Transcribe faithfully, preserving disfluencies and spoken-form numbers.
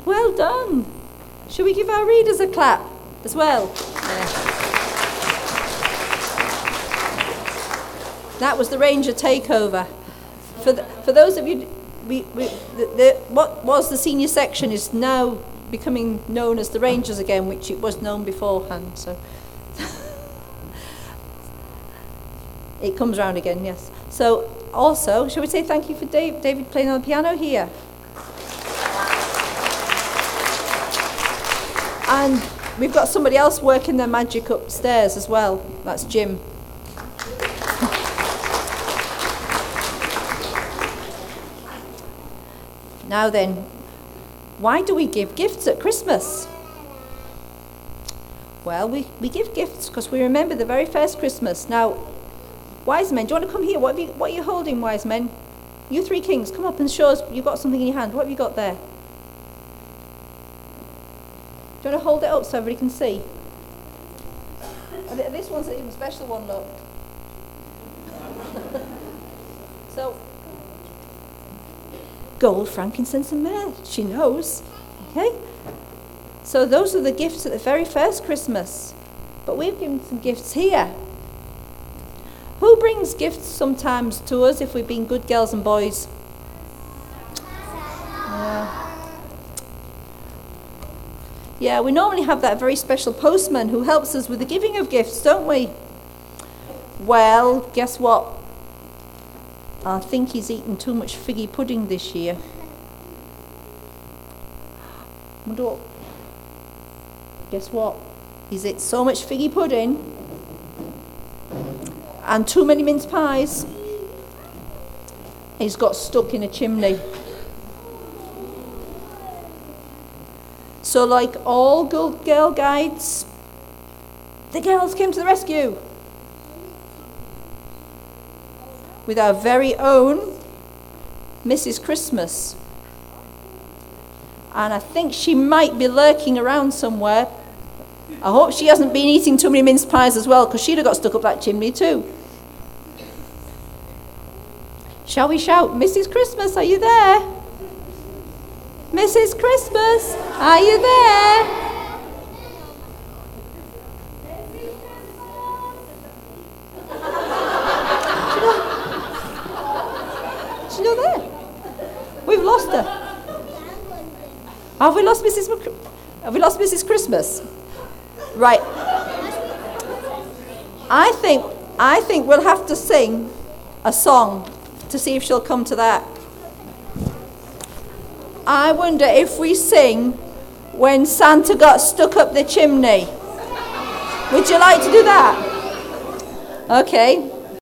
Well done. Shall we give our readers a clap as well? Yeah. That was the Ranger takeover. For the, for those of you, we, we the, the, what was the senior section is now becoming known as the Rangers again, which it was known beforehand. So it comes round again, yes. So also, shall we say thank you for Dave, David playing on the piano here? And we've got somebody else working their magic upstairs as well. That's Jim. Now then, why do we give gifts at Christmas? Well, we, we give gifts because we remember the very first Christmas. Now, wise men, do you want to come here? What, have you, what are you holding, wise men? You three kings, come up and show us. You've got something in your hand. What have you got there? Do you want to hold it up so everybody can see? This one's an even special one, look. So, gold, frankincense and myrrh. She knows. Okay? So those are the gifts at the very first Christmas. But we've given some gifts here. Who brings gifts sometimes to us if we've been good girls and boys? Yeah. Yeah, we normally have that very special postman who helps us with the giving of gifts, don't we? Well, guess what? I think he's eaten too much figgy pudding this year. Guess what? He's eaten so much figgy pudding and too many mince pies. He's got stuck in a chimney. So like all good girl guides, the girls came to the rescue with our very own Missus Christmas. And I think she might be lurking around somewhere. I hope she hasn't been eating too many mince pies as well, because she'd have got stuck up that chimney too. Shall we shout, Missus Christmas, are you there? Missus Christmas, are you there? She's not there. We've lost her. Have we lost Missus Mc- Have we lost Missus Christmas? Right. I think I think we'll have to sing a song to see if she'll come to that. I wonder if we sing When Santa Got Stuck Up the Chimney. Would you like to do that? Okay.